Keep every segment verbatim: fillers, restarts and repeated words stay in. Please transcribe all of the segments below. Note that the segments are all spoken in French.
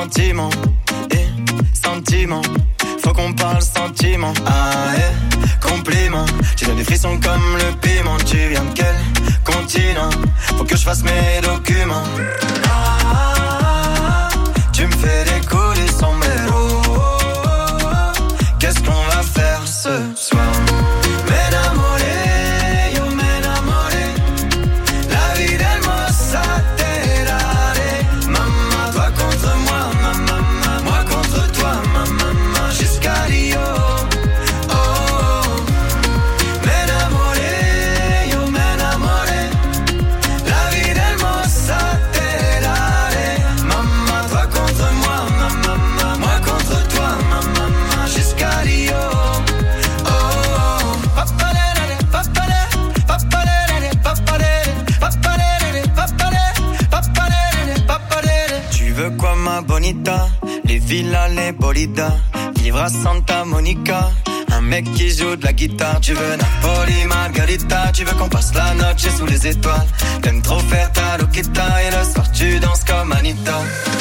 sentiment, eh, sentiment. Faut qu'on parle sentiment, ah eh, compliment. Tu donnes des frissons comme le piment. Tu viens de quel continent? Faut que je fasse mes documents. Ah, tu me fais décoller son mélo. Qu'est-ce qu'on va faire ce soir? Bonita, les villas, les bolidas, vivre à Santa Monica, un mec qui joue de la guitare. Tu veux Napoli, Margarita, tu veux qu'on passe la noche sous les étoiles. T'aimes trop faire ta loquita et le soir tu danses comme Anita.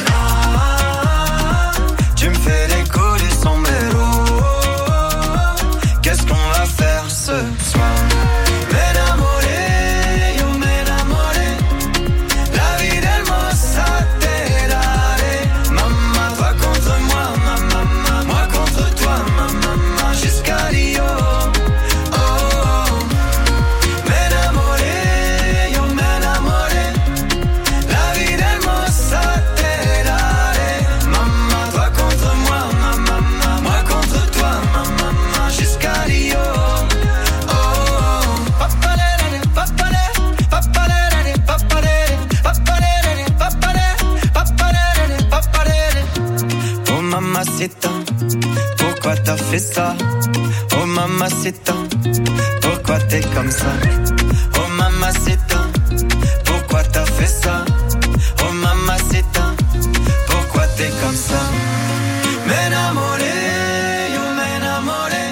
Ah, tu me fais décoller son mélo. Qu'est-ce qu'on va faire ce soir? Pourquoi t'as fait ça? Oh mamacita, pourquoi t'es comme ça? Oh mamacita, pourquoi t'as fait ça? Oh mamacita, pourquoi t'es comme ça? M'enamoré, yo m'enamoré,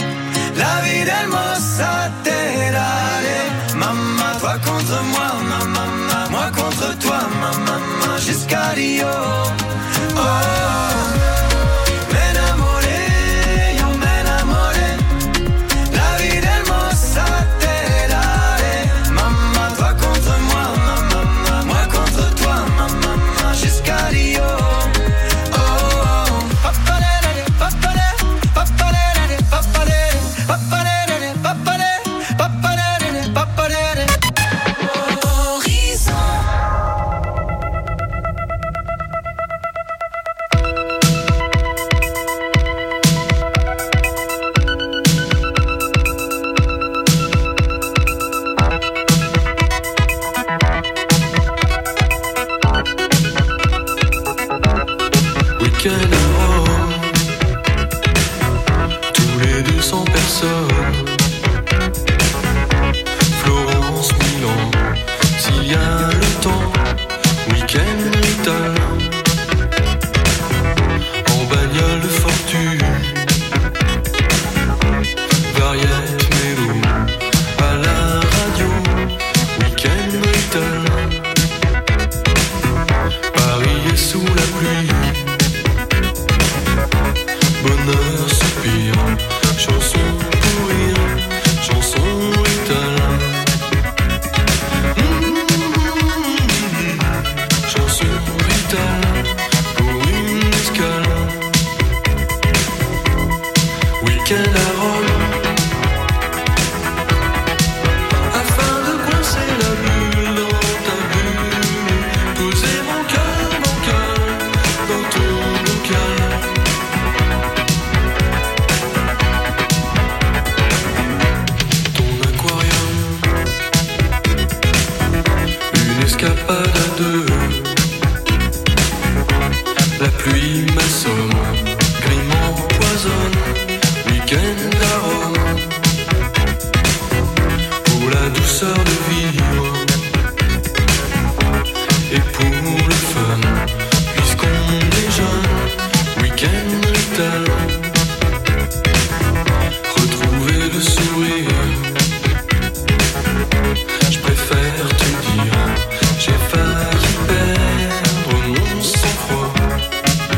la vie d'hermosa te daré. Maman, toi contre moi, maman, moi contre toi, maman, jusqu'à Rio. Oh. J'ai failli perdre mon sang-froid.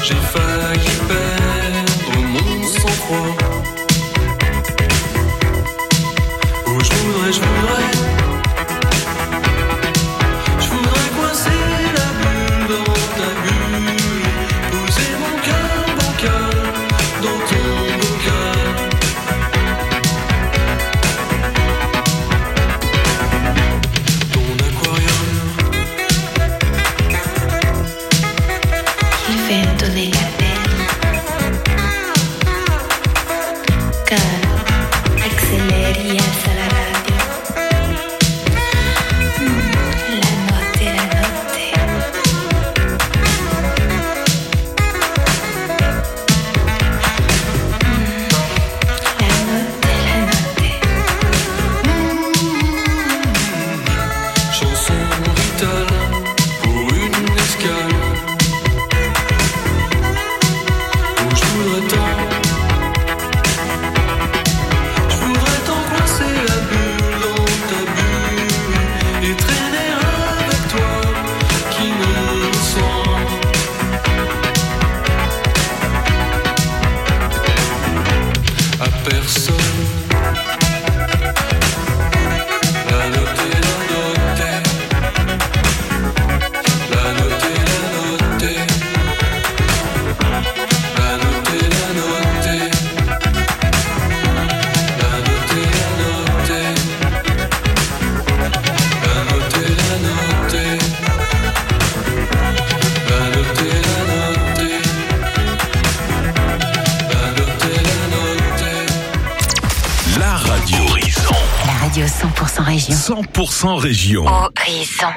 cent pour cent région. Horizon.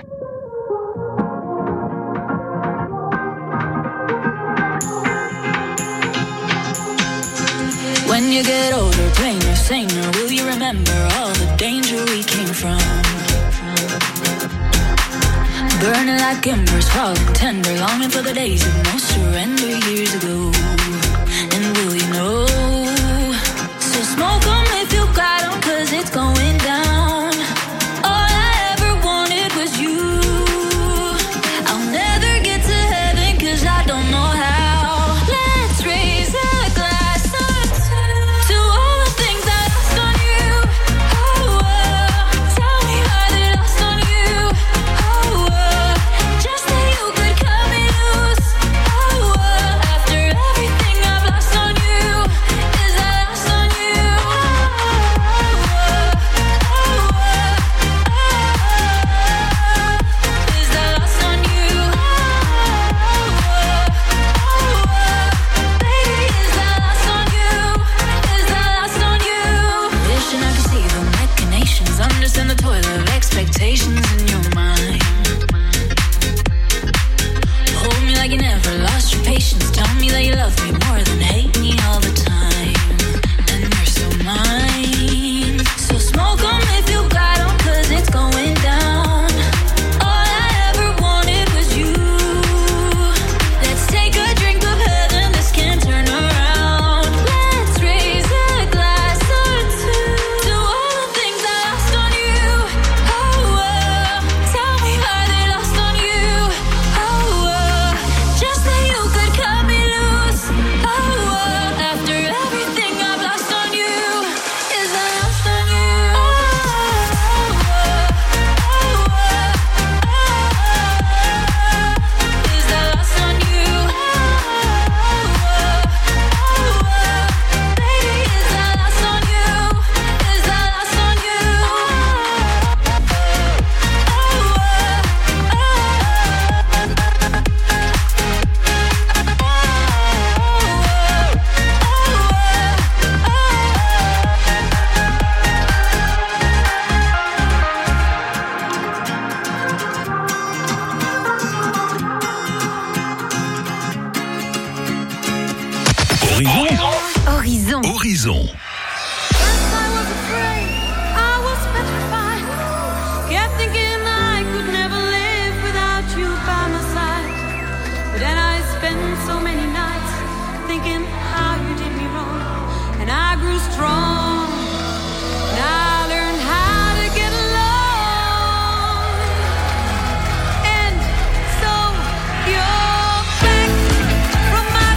When you get older, plainer, saner, will you remember all the danger we came from? Burning like embers, falling tender, longing for the days of no surrender years ago. And will you know? So smoke 'em if you got 'em, 'cause it's going down. Expectations in your mind. Hold me like you never lost your patience. Tell me that you love me more than hate me all the time. And you're so mine. So smoke 'em if you got 'em, 'cause it's going down. All I ever wanted was you. Let's take a drink of heaven, this can't turn around. Let's raise a glass or two to all the things I lost on you. Horizon. Horizon. From my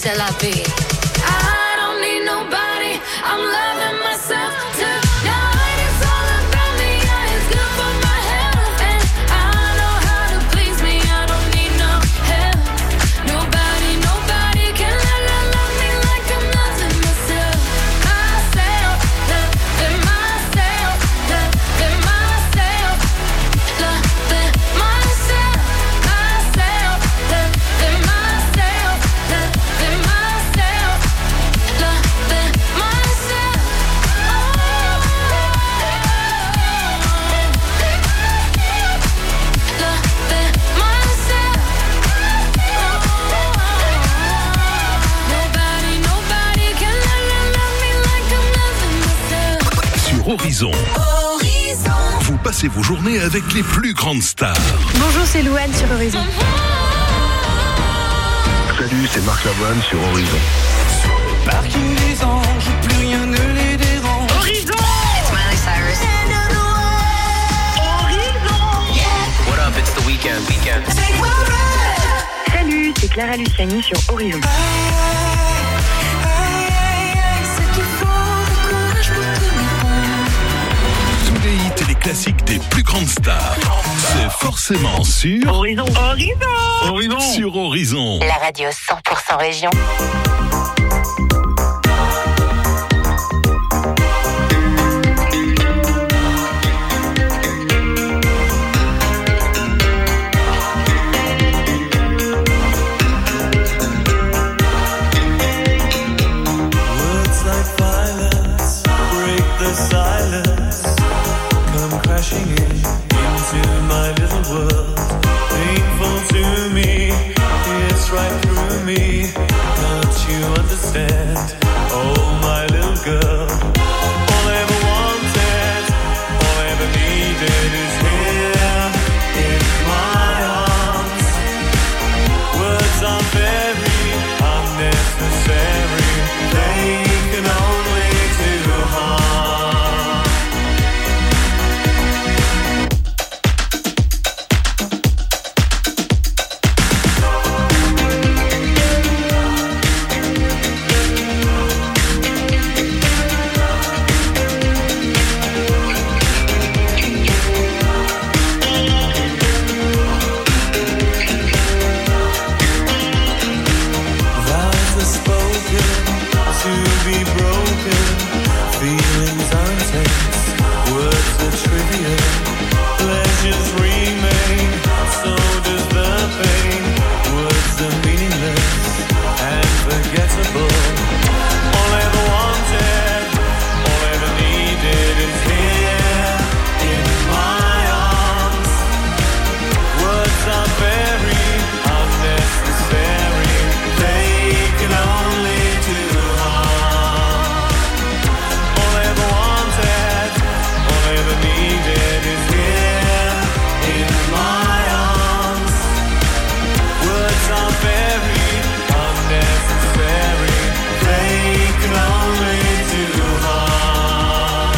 c'est la vie. I don't need nobody, I'm loving myself tonight. It's all about me, yeah, it's good for my health. And I know how to please me, I don't need no help. Nobody, nobody can love, love, love me like I'm loving myself. Myself, loving myself, loving myself, loving myself, myself, loving myself, loving myself, loving myself. Nobody, nobody can love, love, love me like I'm loving myself. Sur Horizon, Horizon. vous passez vos journées avec les plus grandes stars. Bonjour, c'est Louane sur Horizon. Salut, c'est Marc Lavoine sur Horizon. Parking des anges, plus rien ne les dérange. Horizon. It's Miley Cyrus. What up, it's the weekend, weekend. Salut, c'est Clara Luciani sur Horizon. Tous les hits et les classiques des plus grandes stars. C'est forcément sur Horizon. Horizon. Horizon. Sur Horizon. La radio cent pour cent région. Words like violence break the silence, come crashing in into my little world. Painful to me, it's right through me. Don't you understand? Oh, my little girl. All I ever wanted, all I ever needed is here in my arms. Words are very unnecessary. They can only do harm. Vows are spoken to be broken. Feelings are intense, words are trivial. Pleasures remain, so does the pain. Words are meaningless and forgettable. All I ever wanted, all I ever needed is here in my arms. Words are very unnecessary. They can only do harm. All I ever wanted, all I ever needed is here in my arms. Words are very unnecessary. They can only do harm.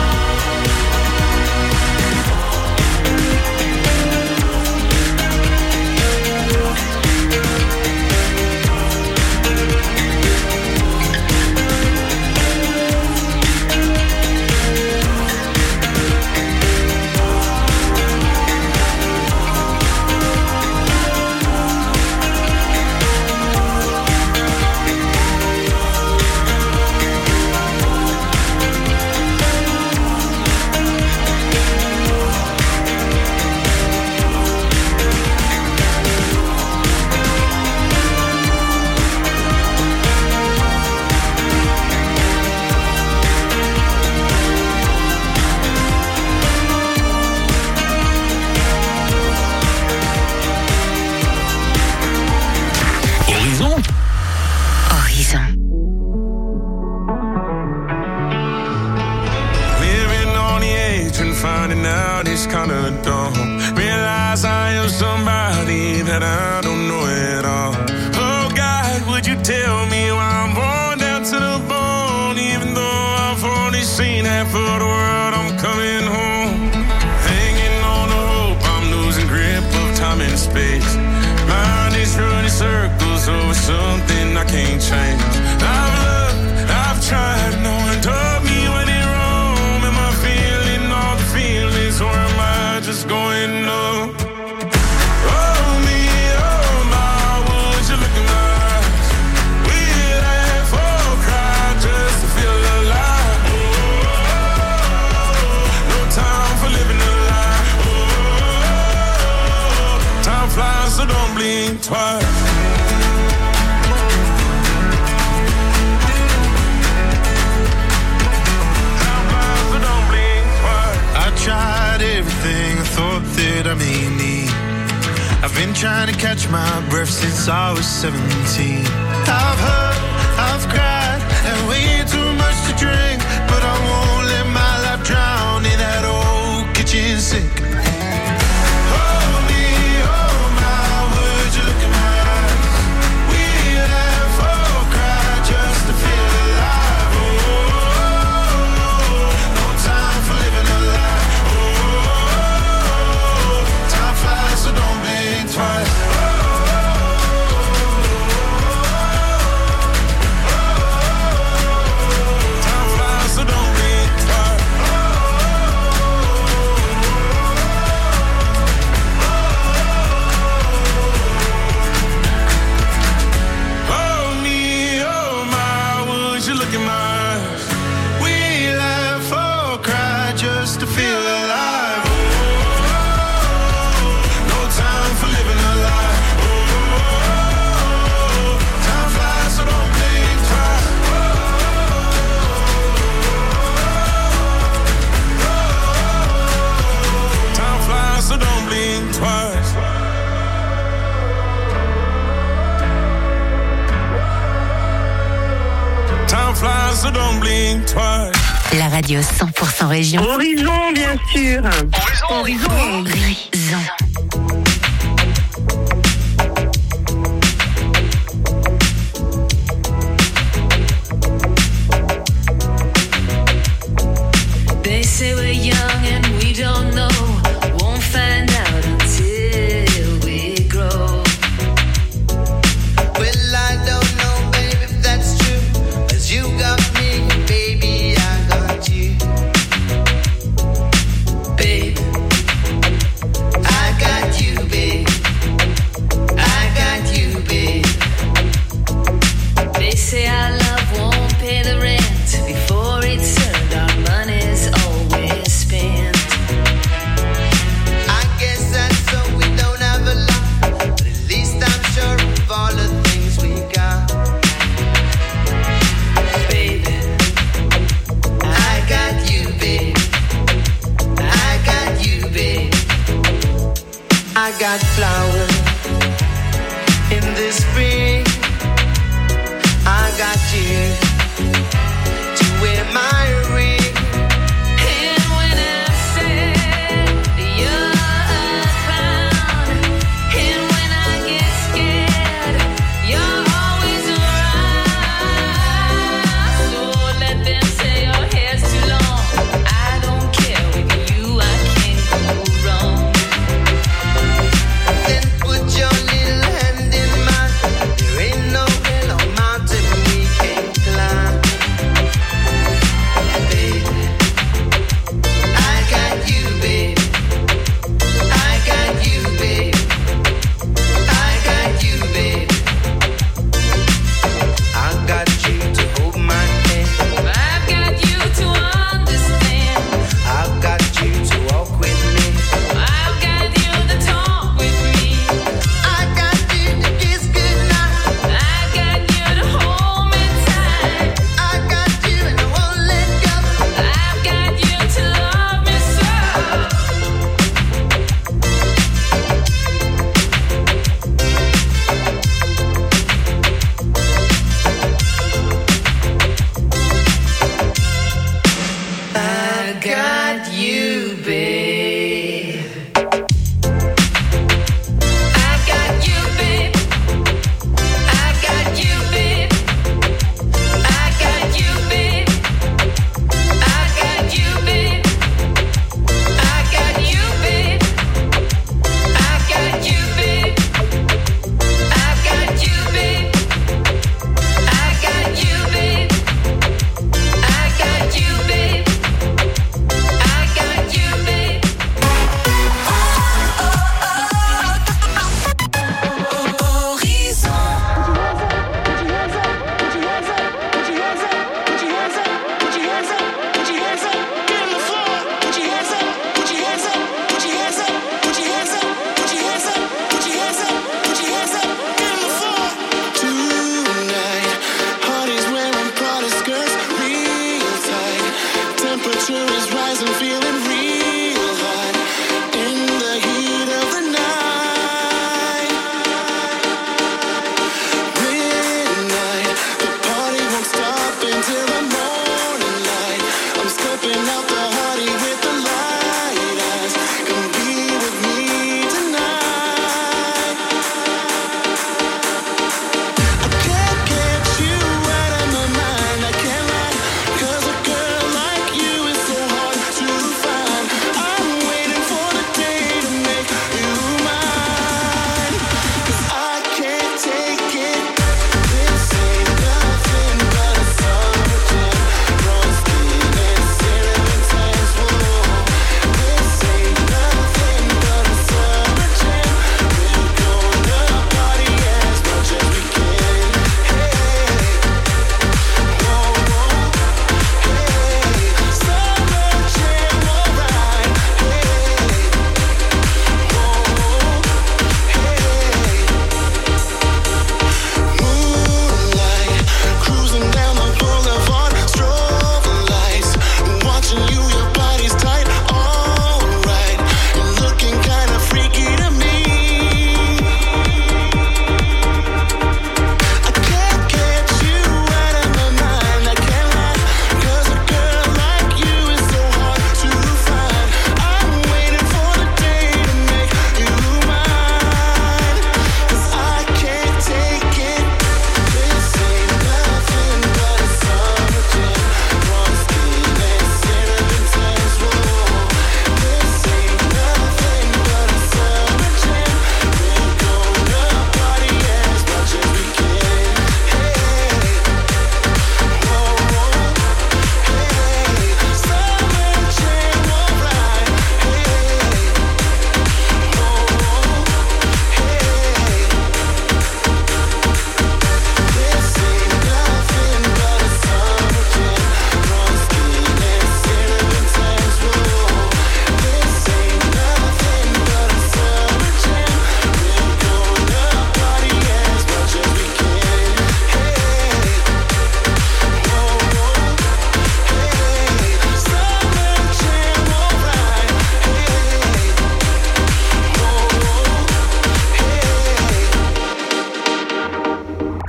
Horizon. Horizon. Living on the edge and finding out it's kinda dumb. Realize I am somebody that I don't know at all. Oh God, would you tell me why I'm born down to the bone? Even though I've only seen half of the world, I'm coming home. Hanging on to hope, I'm losing grip of time and space. Mind is running circles over something I can't change. trying to catch my breath since I was seventeen. I've heard, I've cried, and way too much to drink, but I won't let my life drown in that old kitchen sink. So don't blink twice. La radio cent pour cent région. Horizon, bien sûr. Horizon. Horizon. They say we're young and we don't know. Won't find out until we grow. Well, I don't know, baby, if that's true. As you got me, baby, I got you. Babe, I got you, babe. I got you, babe. They say our love won't pay the rent before it's earned. Our money's always spent. I guess that's so we don't have a lot, but at least I'm sure of all the things we got. Baby, I got you, babe. I got you, babe. I got flowers in the spring. I got you to wear my ring. And when I said you're a clown, and when I get scared,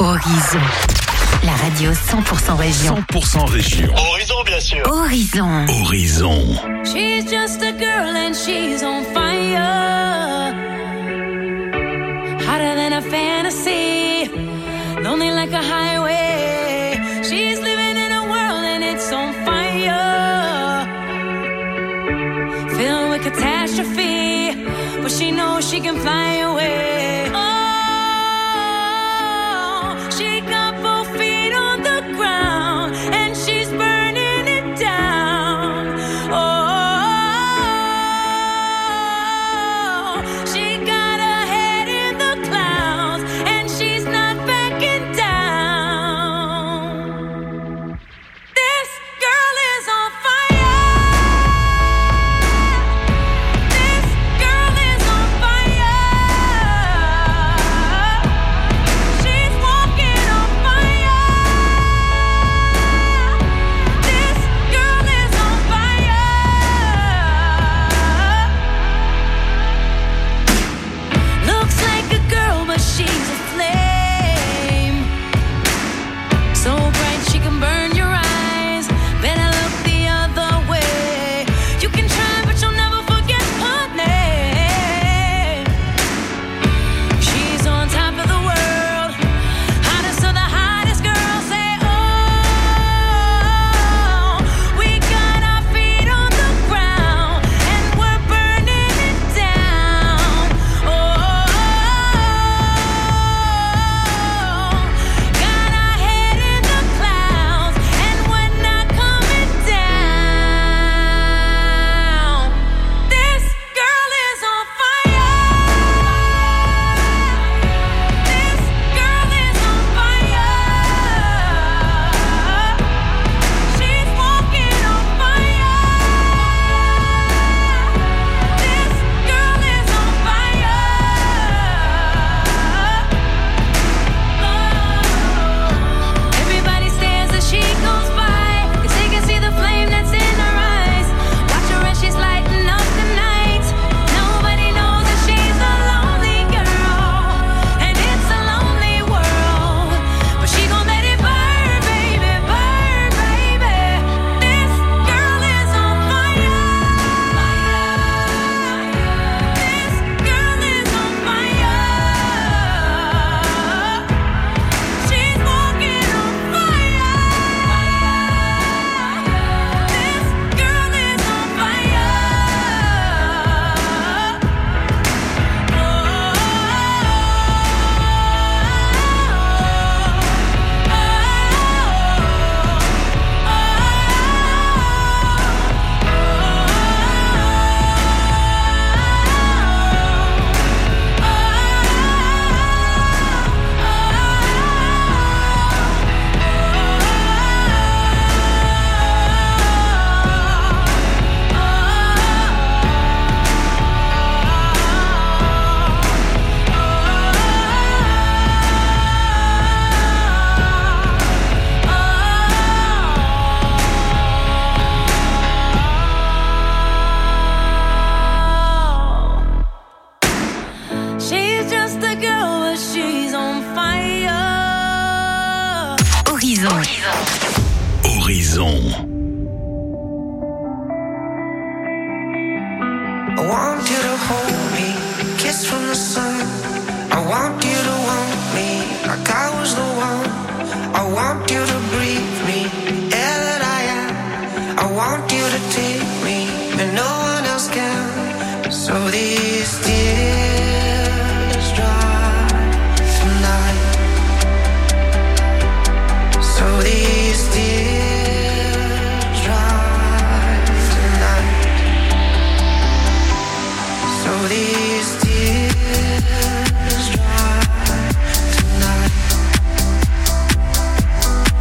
Horizon. La radio cent pour cent région. cent pour cent région. Horizon, bien sûr. Horizon. Horizon. She's just a girl and she's on fire. Hotter than a fantasy. Lonely like a highway. She's living in a world and it's on fire. Filled with catastrophe. But she knows she can fly away. Oh, she got both feet on the ground and she's burning it down. Oh, she got her head in the clouds and she's not backing down. This girl is on fire. This girl is on fire. She's walking on fire. This girl is on fire. Looks like a girl, but she's a flame. So bright she can burn your eyes. Better look the other way. You can try, but you'll never forget her name. She's on top of the world, hottest of the hottest girls. Say, oh, we got our feet on the ground and we're burning it down. Oh, got our head in the clouds and we're not coming down. This girl is on fire. This girl is on fire. She's walking on fire. This girl is on fire. Everybody stares as she goes by, 'cause they can see the flame that's in her eyes. Watch her as she's lighting up the night. Nobody knows that she's a lonely girl, and it's a lonely world. But she gon' let it burn, baby, burn, baby. This girl is on fire. This girl is on fire. She's walking on fire. This girl is on fire. She's just a girl, but she's on fire. Horizon. Horizon. I want you to hold me, kiss from the sun. I want you to want me like I was the one. I want you to breathe me, air that I am. I want you to take me, and no one else can. So these tears dry tonight. So these tears dry tonight. So these tears dry tonight.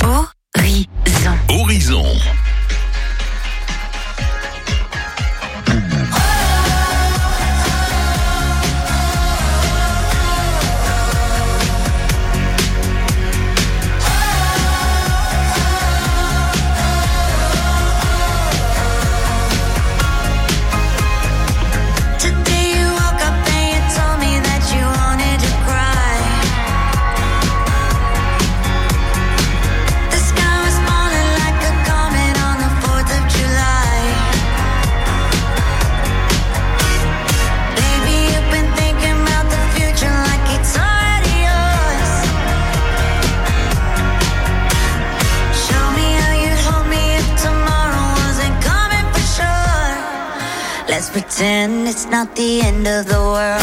Horizon. Horizon. Pretend it's not the end of the world.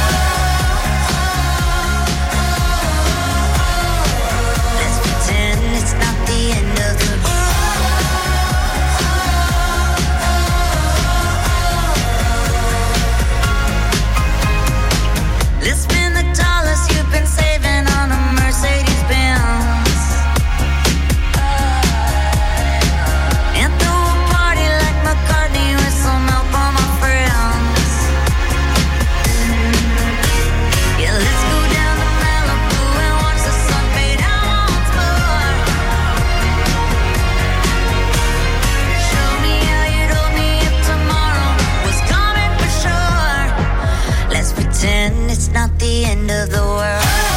Let's pretend it's not the end of the world. Let's spend the dollars you've been saving on a Mercedes Benz. And throw a party like McCartney with some help on my it's not the end of the world.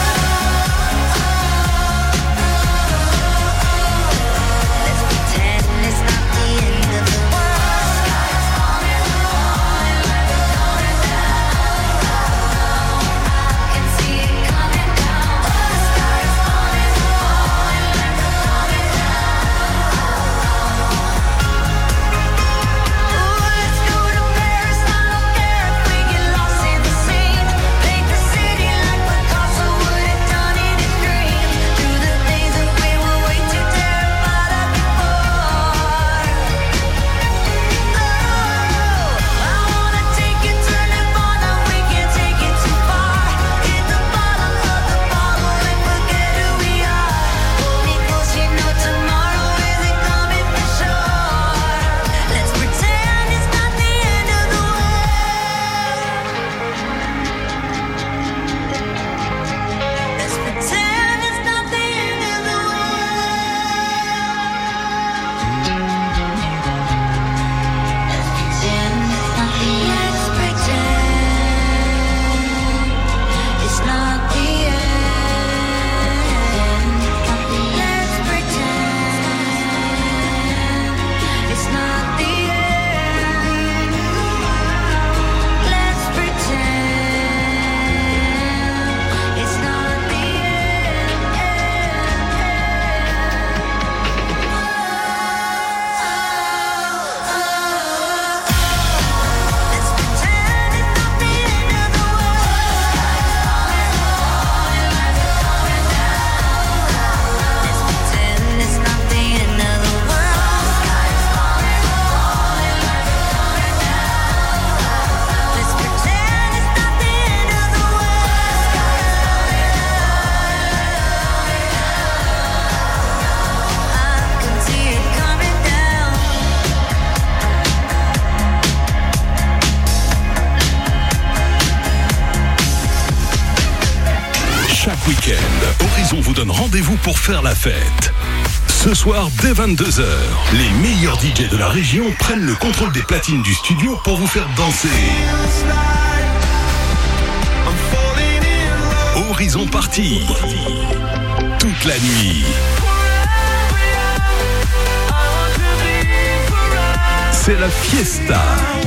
Let's pretend it's not the end of the world. Sky's falling, falling like it's coming down. I can see it coming down. The sky's falling, falling like it's coming down. Ooh, let's go to Paris. I don't care if we get lost in the sea. The city like Picasso would have done in his dreams. Do the things that we were way too terrified of before. Oh, I wanna take you to Nirvana. We can't take it too far. Hit the bottom of the bottle and forget who we are. Hold me close, you know tomorrow isn't coming for sure. Let's pretend it's not the end of the world. Let's pretend it's not the end of the world. Let's pretend it's not the end. Let's pretend it's not the end. Let's pretend it's not the Chaque week-end, Horizon vous donne rendez-vous pour faire la fête. Ce soir, dès vingt-deux heures, les meilleurs D J de la région prennent le contrôle des platines du studio pour vous faire danser. Horizon Party. Toute la nuit. C'est la fiesta.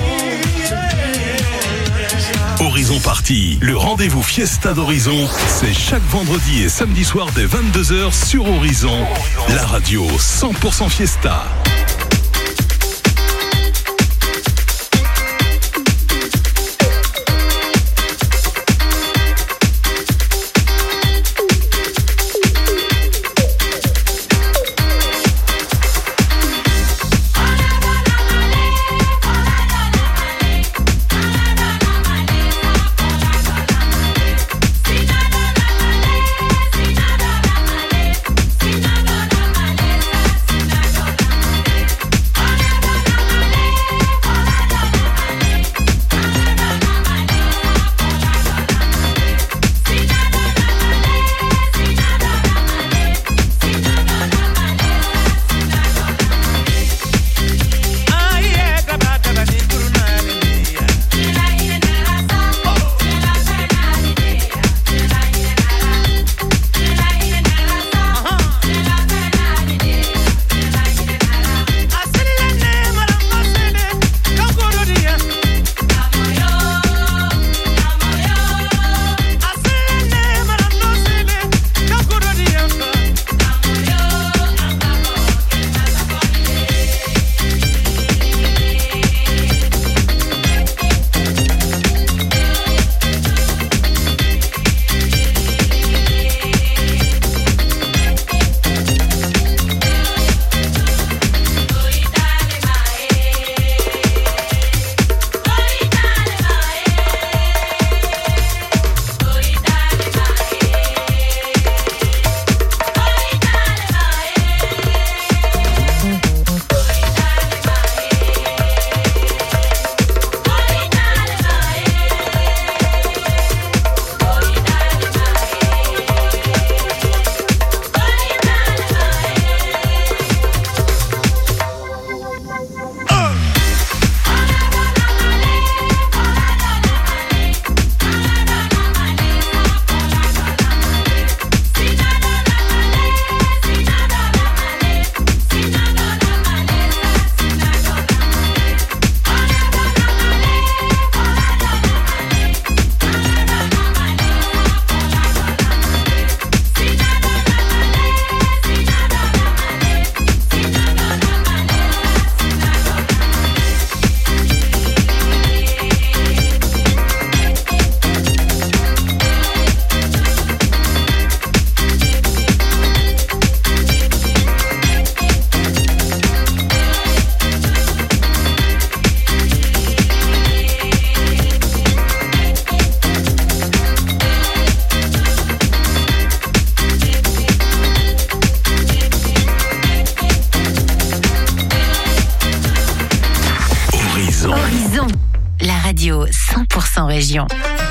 Horizon Party, le rendez-vous fiesta d'Horizon, c'est chaque vendredi et samedi soir dès vingt-deux heures sur Horizon, la radio cent pour cent fiesta. world. radio cent pour cent région.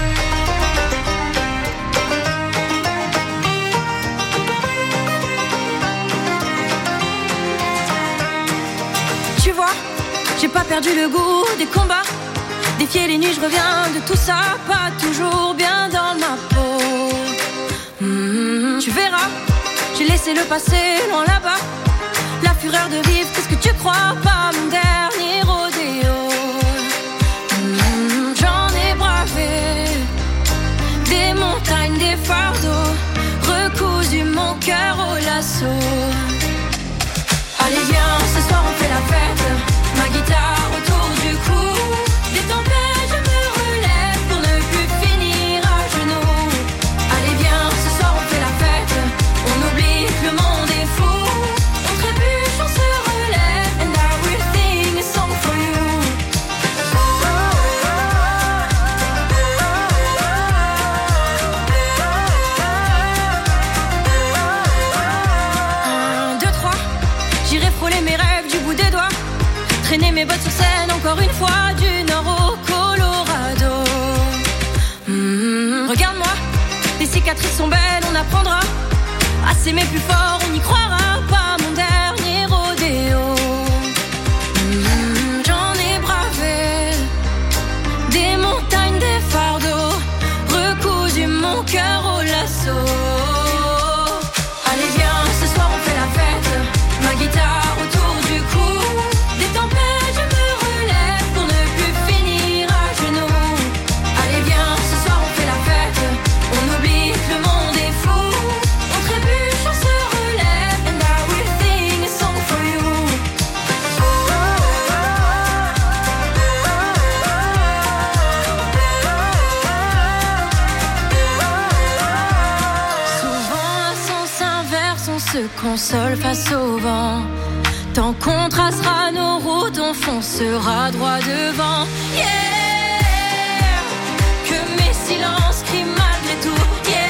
Tu vois, j'ai pas perdu le goût des combats. Défier les nuits, je reviens de tout ça, pas toujours bien dans ma peau. Mmh, tu verras, j'ai laissé le passé loin là-bas. La fureur de vivre, qu'est-ce que tu crois, pas mon dernier rodéo. Mmh, j'en ai bravé des montagnes, des fardeaux, recousu mon cœur au lasso. Allez viens, ce soir on fait la fête, ma guitare autour du cou. Des tempêtes, je me relève pour ne plus finir à genoux. Allez viens, ce soir on fait la fête, on oublie que le monde est fou. On trébuche, on se relève, and I will sing a song for you. Un, deux, trois, j'irai frôler mes rêves du bout des doigts. Traîner mes bottes sur scène encore une fois, du nord au Colorado. Mmh, regarde-moi, les cicatrices sont belles, on apprendra à s'aimer plus fort, on y croira, pas mon dernier rodéo. Mmh, j'en ai bravé des montagnes, des fardeaux, recousu mon cœur au lasso. Allez viens, ce soir on fait la fête, ma guitare autour du cou. Des tempêtes, je me relève pour ne plus finir à genoux. Allez viens, ce soir on fait la fête, on oublie que le monde est fou. On trébuche, on se relève, and I will sing a song for you. Souvent à sens inverse, on se console face au vent. Tant qu'on tracera nos routes, on foncera droit devant. Yeah, que mes silences crient malgré tout.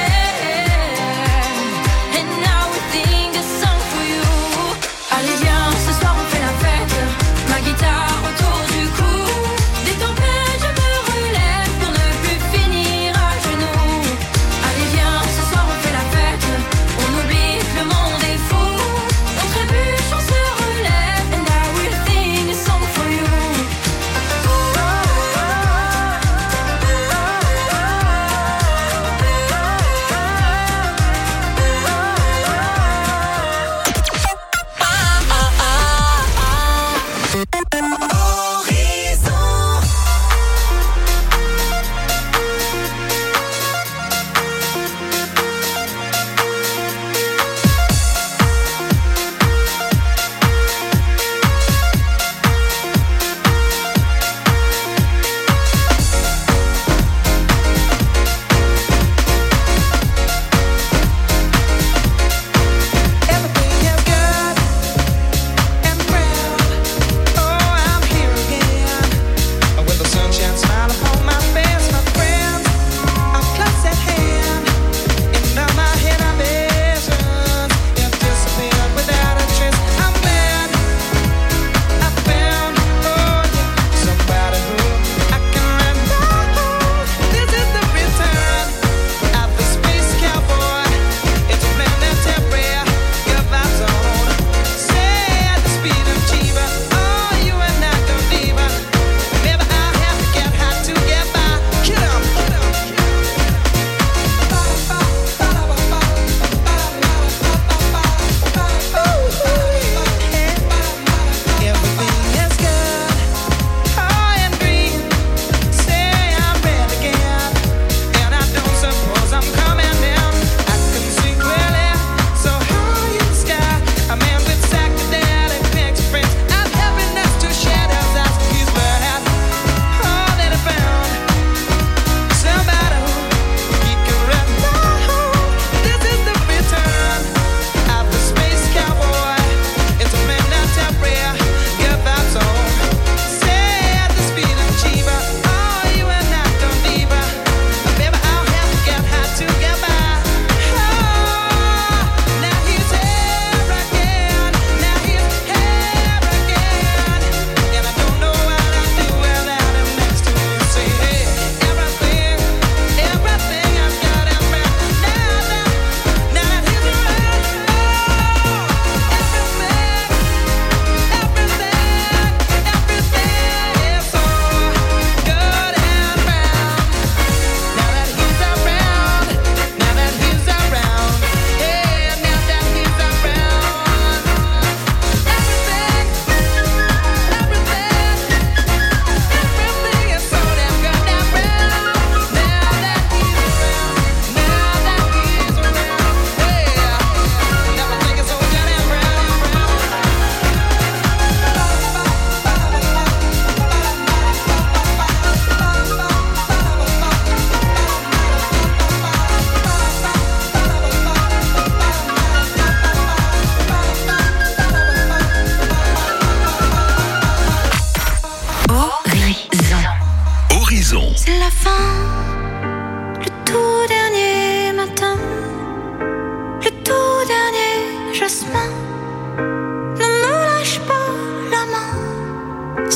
Yeah, and now we sing a song for you. Allez viens, ce soir on fait la fête, ma guitare autour du cou. Des tempêtes, je me relève pour ne plus finir à genoux. Allez viens, ce soir on fait la fête, on oublie que le monde est fou. On trébuche, on se relève, and I will sing a song for you.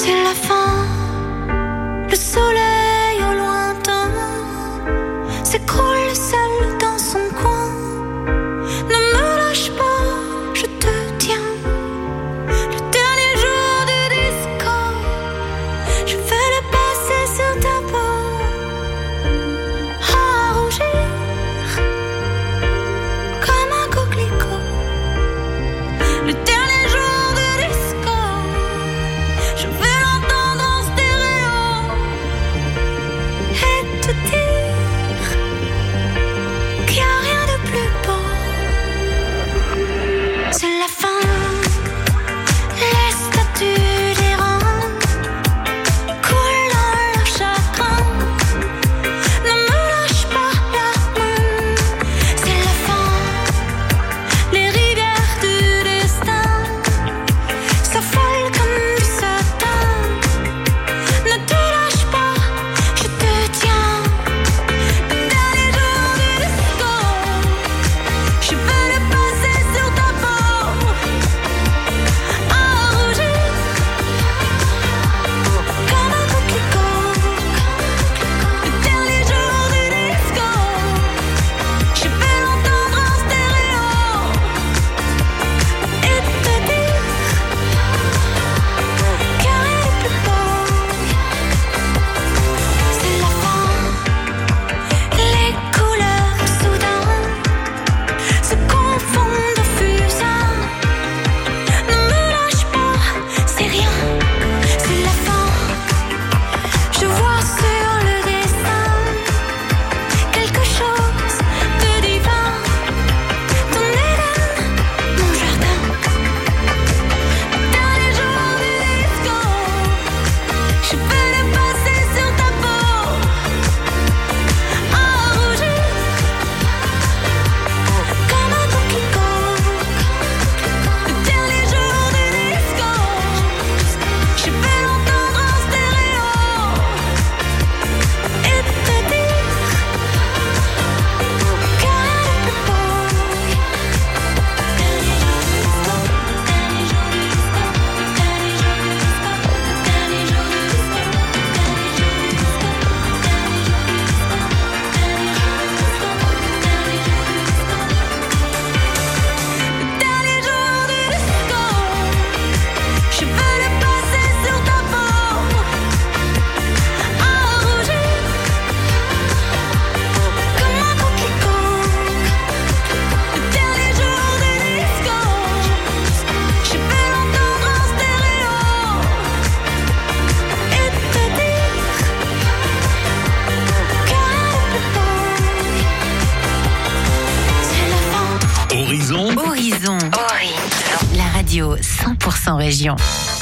C'est la fin, le soleil au lointain s'écroule seul dans son coin. Ne me lâche pas, je te tiens. Le dernier jour du disco, je vais le passer sur ta peau, à rougir comme un coquelicot. Le dernier jour du disco, je vais l'entendre en stéréo et te dire qu'il n'y a rien de plus beau. C'est la fin, les statues des rangs coulent dans leur chagrin. Ne me lâche pas la main. C'est la fin, les rivières du destin s'affolent comme du satin. Ne te lâche pas, je te tiens. Le dernier jour du disco, je veux le passer sur ta peau, à rougir comme un coquelicot. Le dernier jour du disco, je vais l'entendre en stéréo et te dire qu'il n'y a rien de plus beau. C'est la fin, les couleurs soudain se confondent au fusain. Ne me lâche pas, c'est rien, c'est la fin. Je vois sur le dessin quelque chose de divin. Ton Éden, mon jardin. Dernier jour du disco, je vais le passer sur ta peau, à rougir comme un coquelicot. Le dernier jour du disco, je vais l'entendre en stéréo et te dire qu'il n'y a rien de plus beau. Dernier jour du disco, dernier jour du disco, dernier jour du disco, dernier jour du disco, dernier jour du disco, dernier jour du disco, dernier jour du disco, dernier jour du disco. Le dernier jour du disco, je veux le passer sur ta peau, à rougir comme un coquelicot. Le dernier jour du disco, je vais l'entendre en stéréo et te dire qu'il n'y a rien de plus beau. C'est la fin. Horizon. Horizon. La radio cent pour cent région.